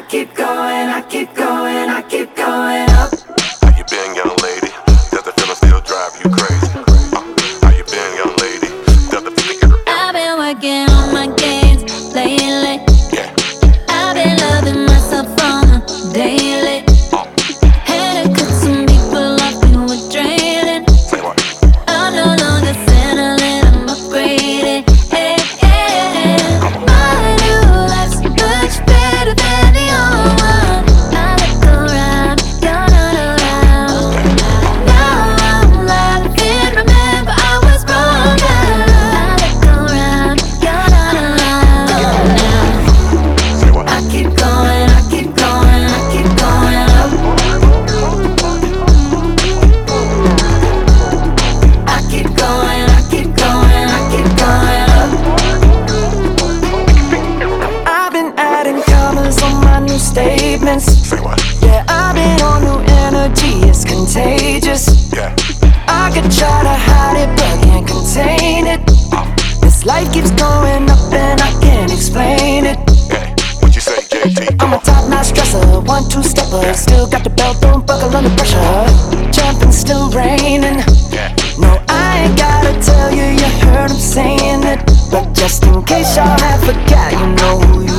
keep going, I keep going, I keep going up. How you been, young lady? Does the feeling still drive you crazy? How you been, young lady? Does the feeling get I've been working on my gains lately. Yeah. I've been loving myself on a daily. Had to cut some people off who were draining. Say what? I'm no longer settling, I'm upgrading. Hey, hey. My new life's much better than the old one. I look around, you're not around. Now I'm laughing, remember I was wrong. I look around, you're not around now. Say what? I keep going, I keep going, I keep going up. I keep going, I keep going, I keep going up. I've been adding commas on my new statements. Say what? Yeah, I've been on new energy, it's contagious. Yeah. I could try to hide it, but can't contain it. This life keeps going up and I can't explain it. Hey, what you say, JT? I'm a top-notch dresser, 1-2 stepper. Still got the belt, don't buckle under pressure. Jumping, still raining. Yeah. No, I ain't gotta tell you, you heard him saying it. But just in case y'all have forgot, you know who you